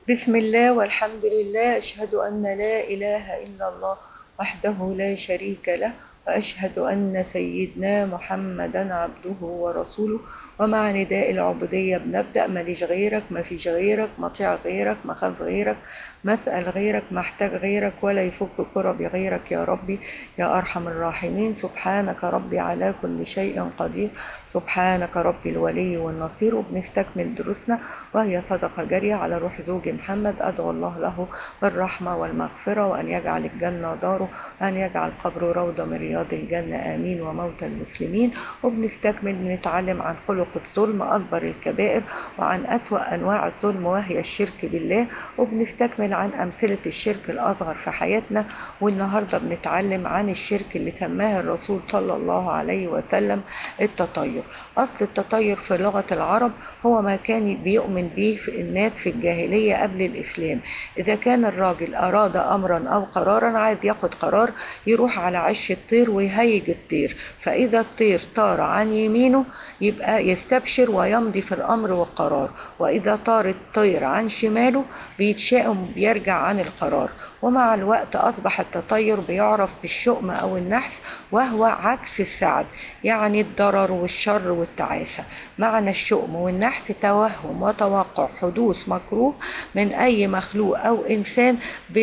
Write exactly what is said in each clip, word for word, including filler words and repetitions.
بسم الله والحمد لله، أشهد أن لا إله إلا الله وحده لا شريك له، وأشهد أن سيدنا محمدا عبده ورسوله. ومع نداء العبودية بنبدأ: ماليش غيرك، ما فيش غيرك، مطيع غيرك، مخاف غيرك، مسأل غيرك، محتاج غيرك، ولا يفك كرب غيرك يا ربي يا أرحم الراحمين. سبحانك ربي على كل شيء قدير، سبحانك ربي الولي والنصير. وبنستكمل دروسنا وهي صدقة جارية على روح زوج محمد. أدعو الله له بالرحمة والمغفرة، وأن يجعل الجنة داره، وأن يجعل قبره روضة من رياض الجنة، آمين. وموتى المسلمين. وبنستكمل بنتعلم عن خلق الظلم، أكبر الكبائر، وعن أسوأ أنواع الظلم وهي الشرك بالله. وبنستكمل عن أمثلة الشرك الأصغر في حياتنا. والنهاردة بنتعلم عن الشرك اللي سماه الرسول صلى الله عليه وسلم التطير. أصل التطير في لغة العرب هو ما كان بيؤمن به في الناس في الجاهلية قبل الإسلام. إذا كان الراجل أراد أمرا أو قرارا، عايز ياخد قرار، يروح على عش الطير ويهيج الطير، فإذا الطير طار عن يمينه يبقى يستبشر ويمضي في الأمر والقرار، وإذا طار الطير عن شماله بيتشائم بيرجع عن القرار. ومع الوقت أصبح التطير بيعرف بالشؤم أو النحس، وهو عكس السعد، يعني الضرر والشر والتعاسة. معنى الشؤم والنحس توهم وتوقع حدوث مكروه من أي مخلوق أو إنسان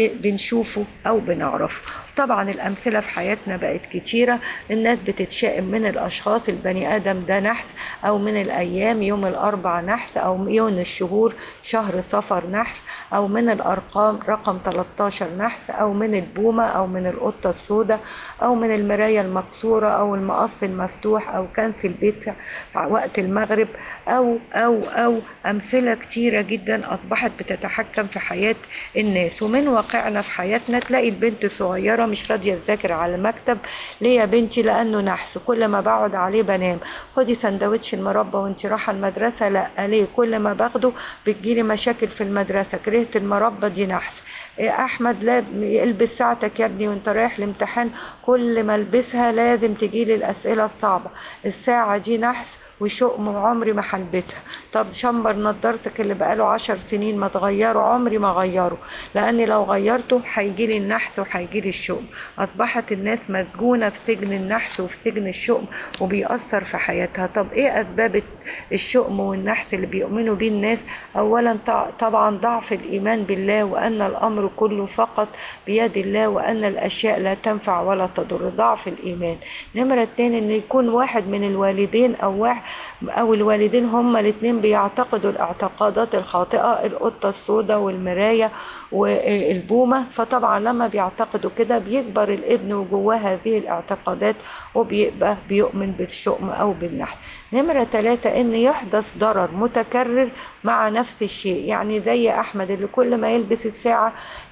بنشوفه أو بنعرفه. طبعا الأمثلة في حياتنا بقت كتيرة. الناس بتتشائم من الأشخاص، البني آدم ده نحس، أو من الأيام يوم الأربع نحس، أو من الشهور شهر صفر نحس، أو من الأرقام رقم تلتاشر نحس، أو من البومة، أو من القطة السوداء، أو من المراية المكسورة، أو المقص المفتوح، أو كنس البيت وقت المغرب، أو أو أو أمثلة كتيرة جدا أصبحت بتتحكم في حياة الناس. ومن واقعنا في حياتنا تلاقي البنت الصغيرة مش راضية تذاكر على المكتب. ليه يا بنتي؟ لأنه نحس، كل ما بقعد عليه بنام. خدي سندوتش المربى وانت رايحة المدرسة. لا، ليه؟ كل ما باخده بتجيلي مشاكل في المدرسة. كرهت المربى، دي نحس. احمد، لا البس ساعتك يا ابني وانت رايح الامتحان، كل ما البسها لازم تجيلي الاسئله الصعبه. الساعه دي نحس وشؤم وعمري ما هلبسها. طب شمبر نضارتك اللي بقاله عشر سنين ما تغيره، عمري ما غيره، لاني لو غيرته هيجيلي النحس وهيجيلي الشؤم. اصبحت الناس مسجونه في سجن النحس وفي سجن الشؤم، وبيأثر في حياتها. طب ايه اسباب الشؤم والنحس اللي بيؤمنوا بيه الناس؟ اولا طبعا ضعف الايمان بالله، وان الامر كله فقط بيد الله، وان الاشياء لا تنفع ولا تضر، ضعف الايمان. نمرة اتنين ان يكون واحد من الوالدين او واحد او الوالدين هما الاتنين بيعتقدوا الاعتقادات الخاطئة، القطة السوداء والمراية والبومة. فطبعا لما بيعتقدوا كده بيكبر الابن وجواه هذه الاعتقادات، وبيبقى بيؤمن بالشؤم او بالنحس. نمرة ثلاثة ان يحدث ضرر متكرر مع نفس الشيء، يعني زي احمد اللي كل ما يلبس الساعة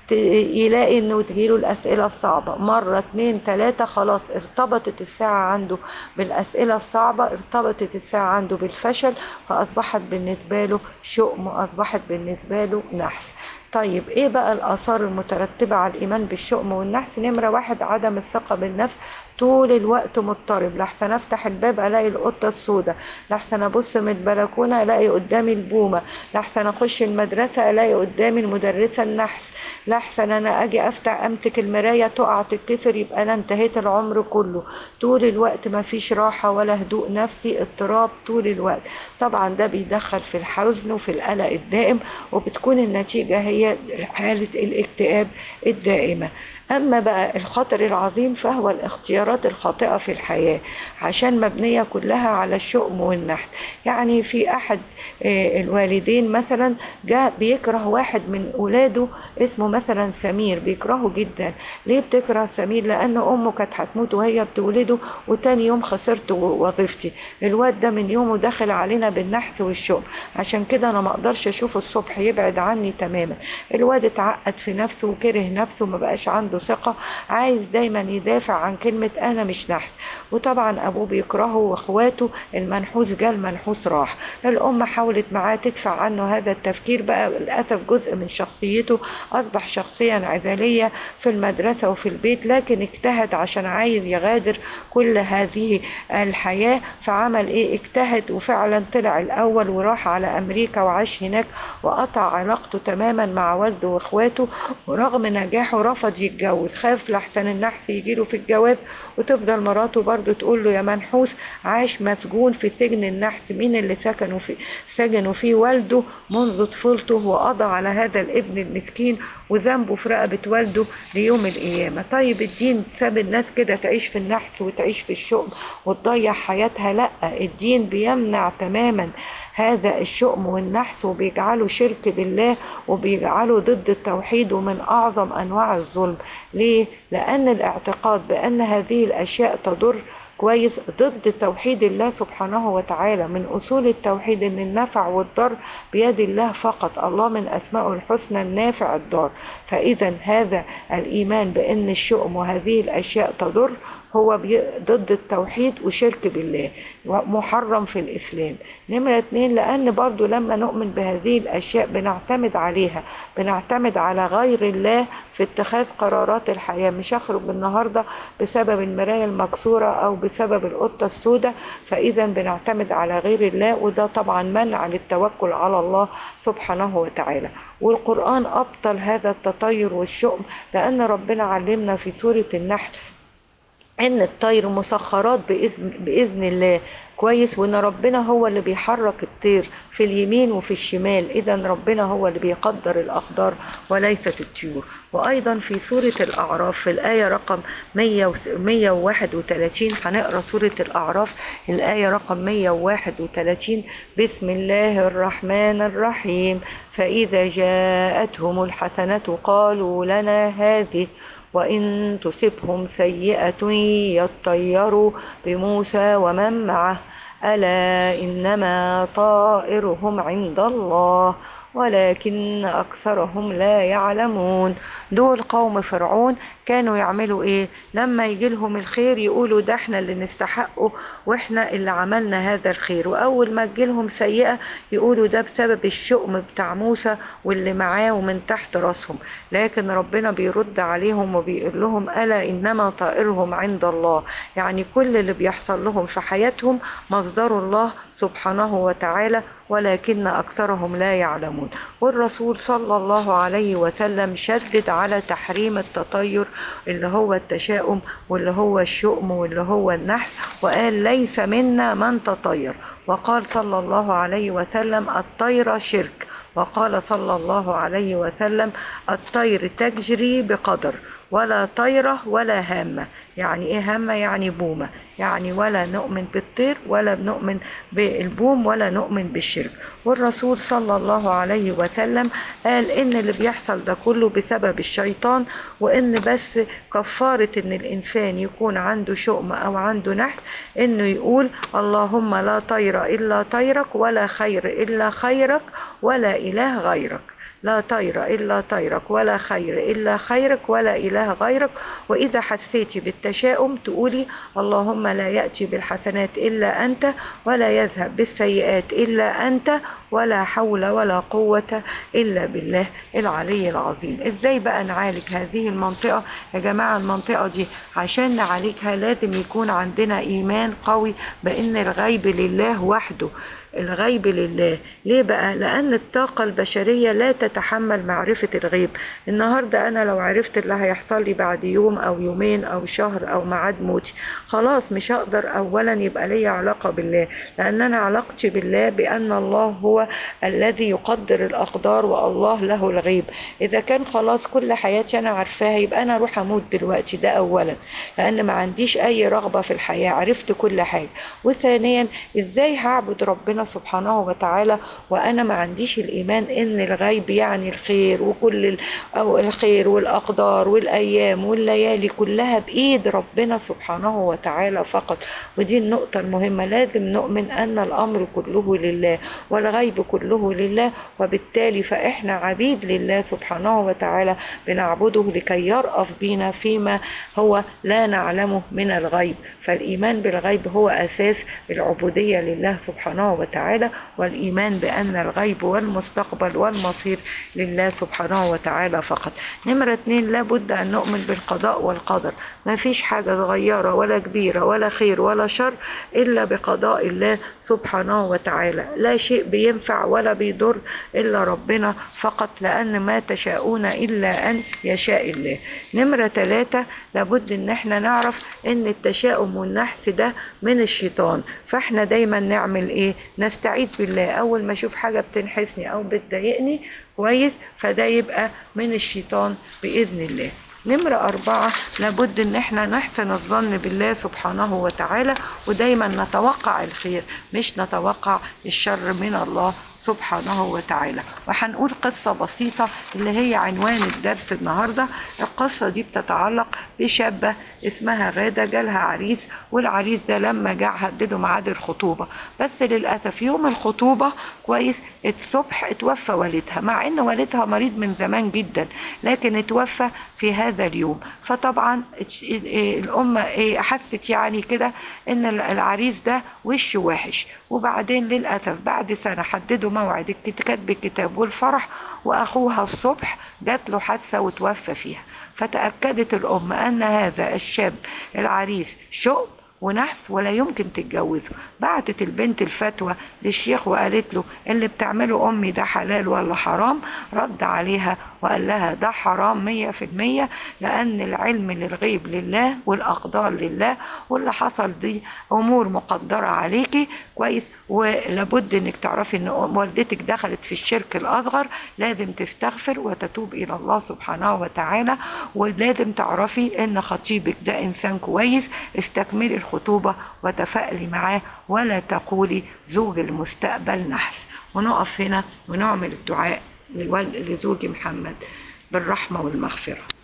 يلاقي انه تجيله الاسئلة الصعبة مرة اتنين تلاتة، خلاص ارتبطت الساعة عنده بالاسئلة الصعبة، ارتبطت الساعة عنده بالفشل، فاصبحت بالنسبة له شؤم، واصبحت بالنسبة له نحس. طيب ايه بقى الاثار المترتبة على الايمان بالشؤم والنحس؟ نمرة واحد عدم الثقة بالنفس، طول الوقت مضطرب، لحسن افتح الباب الاقي القطة السوداء، لحسن ابص من البلكونة الاقي قدامي البومة، لحسن اخش المدرسة الاقي قدامي المدرسة النحس، لحسن انا اجي افتح امسك المراية تقع تتكسر، يبقى انا انتهيت العمر كله. طول الوقت ما فيش راحة ولا هدوء نفسي، اضطراب طول الوقت. طبعا ده بيدخل في الحزن وفي القلق الدائم، وبتكون النتيجة هي حالة الاكتئاب الدائمة. أما بقى الخطر العظيم فهو الاختيارات الخاطئة في الحياة، عشان مبنية كلها على الشؤم والنحس. يعني في أحد الوالدين مثلا جاء بيكره واحد من أولاده اسمه مثلا سمير، بيكرهه جدا. ليه بتكره سمير؟ لأن أمه كانت هتموت وهي بتولده، وتاني يوم خسرت وظيفتي. الواد ده من يومه داخل علينا بالنحس والشؤم، عشان كده أنا ما أقدرش أشوفه الصبح، يبعد عني تماما. الواد اتعقد في نفسه وكره نفسه، ما بقاش عنده عنده ثقة، عايز دايما يدافع عن كلمة أنا مش نحس. وطبعا أبوه بيكرهه وإخواته، المنحوس جه المنحوس راح. الأم حاولت معاه تدفع عنه هذا التفكير، بقى للأسف جزء من شخصيته، أصبح شخصيا عزلية في المدرسة وفي البيت، لكن اجتهد عشان عايز يغادر كل هذه الحياة. فعمل ايه؟ اجتهد وفعلا طلع الأول وراح على أمريكا وعاش هناك، وقطع علاقته تماما مع والده واخواته. ورغم نجاحه رفض يتجوز، خاف لحسن النحس يجيله في الجواز وتفضل مراته برضو تقول له يا منحوس. عاش مسجون في سجن النحس. مين اللي سكنوا فيه؟ سجنوا فيه والده منذ طفولته، وقضى على هذا الابن المسكين وذنبه في رقبة والده ليوم القيامة. طيب الدين ساب الناس كده تعيش في النحس وتعيش في الشؤم وتضيع حياتها؟ لا، الدين بيمنع تماما هذا الشؤم والنحس، وبيجعله شرك بالله، وبيجعله ضد التوحيد، ومن أعظم أنواع الظلم. ليه؟ لأن الاعتقاد بأن هذه الأشياء تضر كويس ضد توحيد الله سبحانه وتعالى. من أصول التوحيد أن النفع والضر بيد الله فقط، الله من أسماء الحسنى النافع الضار. فإذا هذا الإيمان بأن الشؤم وهذه الأشياء تضر هو ضد التوحيد وشرك بالله، محرم في الإسلام. نمرة اتنين، لأن برضو لما نؤمن بهذه الأشياء بنعتمد عليها، بنعتمد على غير الله في اتخاذ قرارات الحياة. مش هخرج النهاردة بسبب المراية المكسورة أو بسبب القطة السوداء، فإذا بنعتمد على غير الله، وده طبعا منع للتوكل على الله سبحانه وتعالى. والقرآن أبطل هذا التطير والشؤم، لأن ربنا علمنا في سورة النحل ان الطير مسخرات بإذن, بإذن الله كويس، وان ربنا هو اللي بيحرك الطير في اليمين وفي الشمال. اذا ربنا هو اللي بيقدر الأقدار وليست الطيور. وايضا في سورة الاعراف في الآية رقم مية وواحد وثلاثين، هنقرأ سورة الاعراف الآية رقم مية وواحد وثلاثين. بسم الله الرحمن الرحيم. فإذا جاءتهم الحسنة قالوا لنا هذه، وإن تصبهم سيئة يطيروا بموسى ومن معه، ألا إنما طائرهم عند الله ولكن أكثرهم لا يعلمون. دول قوم فرعون كانوا يعملوا إيه؟ لما يجي لهم الخير يقولوا ده احنا اللي نستحقه واحنا اللي عملنا هذا الخير، وأول ما تجي لهم سيئة يقولوا ده بسبب الشؤم بتاع موسى واللي معاه ومن تحت راسهم. لكن ربنا بيرد عليهم وبيقول لهم ألا إنما طائرهم عند الله، يعني كل اللي بيحصل لهم في حياتهم مصدر الله سبحانه وتعالى، ولكن أكثرهم لا يعلمون. والرسول صلى الله عليه وسلم شدد على تحريم التطير اللي هو التشاؤم واللي هو الشؤم واللي هو النحس، وقال ليس منا من تطير. وقال صلى الله عليه وسلم الطير شرك. وقال صلى الله عليه وسلم الطير تجري بقدر، ولا طيرة ولا هامة. يعني ايه هامة؟ يعني بومة، يعني ولا نؤمن بالطير ولا نؤمن بالبوم ولا نؤمن بالشرك. والرسول صلى الله عليه وسلم قال ان اللي بيحصل ده كله بسبب الشيطان، وان بس كفارة ان الانسان يكون عنده شؤم او عنده نحس انه يقول اللهم لا طير الا طيرك ولا خير الا خيرك ولا اله غيرك. لا طير إلا طيرك ولا خير إلا خيرك ولا إله غيرك. وإذا حسيتي بالتشاؤم تقولي اللهم لا يأتي بالحسنات إلا أنت ولا يذهب بالسيئات إلا أنت ولا حول ولا قوة إلا بالله العلي العظيم. إزاي بقى نعالج هذه المنطقة يا جماعة؟ المنطقة دي عشان نعالجها لازم يكون عندنا إيمان قوي بأن الغيب لله وحده. الغيب لله. ليه بقى؟ لأن الطاقة البشرية لا تتحمل معرفة الغيب. النهاردة أنا لو عرفت اللي هيحصل لي بعد يوم أو يومين أو شهر أو ميعاد موتي، خلاص مش هقدر أولا يبقى لي علاقة بالله، لأن أنا علاقتي بالله بأن الله هو الذي يقدر الأقدار والله له الغيب. إذا كان خلاص كل حياتي أنا عارفاها يبقى أنا أروح أموت دلوقتي، ده أولا، لأن ما عنديش أي رغبة في الحياة، عرفت كل حاجة. وثانيا إزاي هعبد ربنا سبحانه وتعالى وأنا ما عنديش الإيمان إن الغيب يعني الخير، وكل أو الخير والأقدار والأيام والليالي كلها بإيد ربنا سبحانه وتعالى فقط. ودي النقطة المهمة، لازم نؤمن أن الأمر كله لله والغيب كله لله، وبالتالي فإحنا عبيد لله سبحانه وتعالى بنعبده لكي يرأف بينا فيما هو لا نعلمه من الغيب. فالإيمان بالغيب هو أساس العبودية لله سبحانه وتعالى، والإيمان بأن الغيب والمستقبل والمصير لله سبحانه وتعالى فقط. نمرة اتنين، لابد أن نؤمن بالقضاء والقدر. ما فيش حاجة صغيرة ولا كبيرة ولا خير ولا شر إلا بقضاء الله سبحانه وتعالى. لا شيء بينفع ولا بيضر إلا ربنا فقط، لأن ما تشاءون إلا أن يشاء الله. نمرة ثلاثة، لابد ان احنا نعرف ان التشاؤم والنحس ده من الشيطان، فاحنا دايما نعمل ايه؟ نستعيذ بالله. اول ما اشوف حاجة بتنحسني او بتضايقني كويس، فده يبقى من الشيطان بإذن الله. نمرة أربعة، لابد ان احنا نحسن الظن بالله سبحانه وتعالى، ودايما نتوقع الخير مش نتوقع الشر من الله سبحانه وتعالى. وهنقول قصة بسيطة اللي هي عنوان الدرس النهاردة. القصة دي بتتعلق بشابة اسمها غادة، جالها عريس، والعريس ده لما جاء هدده ميعاد الخطوبة، بس للأسف يوم الخطوبة كويس الصبح اتوفى والدها، مع ان والدها مريض من زمان جدا لكن اتوفى في هذا اليوم. فطبعا الأم حست يعني كده ان العريس ده وشه وحش. وبعدين للأسف بعد سنة حددوا موعد كتب الكتاب والفرح، واخوها الصبح جات له حادثة وتوفى فيها. فتأكدت الأم أن هذا الشاب العريس شؤم ونحس ولا يمكن تتجوزه. بعتت البنت الفتوى للشيخ وقالت له اللي بتعمله أمي ده حلال ولا حرام؟ رد عليها وقال لها ده حرام مية في المية، لأن العلم للغيب لله والأقدار لله، واللي حصل دي أمور مقدرة عليكي كويس. ولابد انك تعرفي ان والدتك دخلت في الشرك الأصغر، لازم تستغفر وتتوب إلى الله سبحانه وتعالى. ولازم تعرفي ان خطيبك ده إنسان كويس، استكملي الخطوبة وتفائلي معاه ولا تقولي زوج المستقبل نحس. ونقف هنا ونعمل الدعاء لزوج محمد بالرحمة والمغفرة.